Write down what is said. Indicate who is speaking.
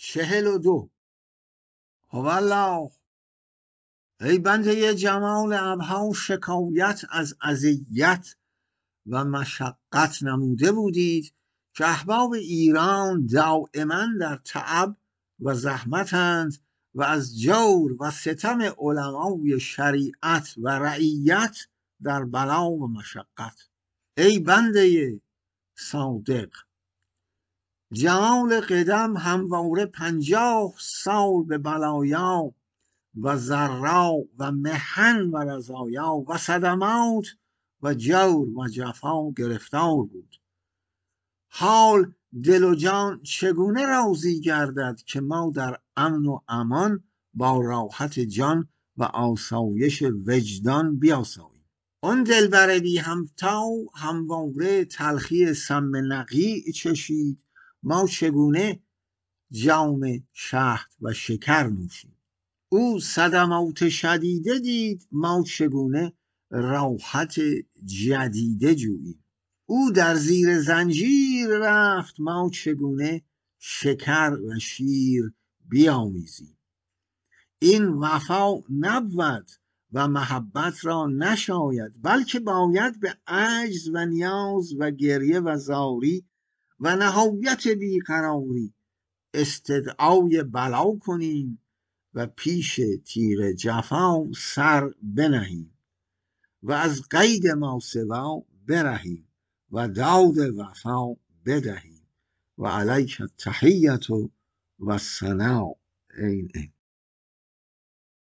Speaker 1: 42. والله ای بنده جمال ابها شکایت از اذیت و مشقت نموده بودید که احباب ایران دائما در تعب و زحمتند و از جور و ستم علمای شریعت و رعیت در بلا و مشقت. ای بنده صادق، جمال قدم همواره 50 سال به بلایا و ضرا و محن و رضایا و صدمات و جور و جفا گرفتار بود. حال دل و جان چگونه راضی گردد که ما در امن و امان با راحت جان و آسایش وجدان بیاساییم. آن دلبر بی همتا همواره تلخی سم نقیع چشید، ما چگونه جام شهد و شکر نوشیم. او صدمات شدیده دید، ما چگونه راحت جدیده جوییم. او در زیر زنجیر رفت، ما چگونه شکر و شیر بیامیزیم. این وفا نبود و محبت را نشاید، بلکه باید به عجز و نیاز و گریه و زاری و نهایت بیقراری استدعای بلا کنیم و پیش تیغ جفا سر بنهیم و از قید ماسوا برهیم و داد وفا بدهیم و علیک التحیة و الثناء.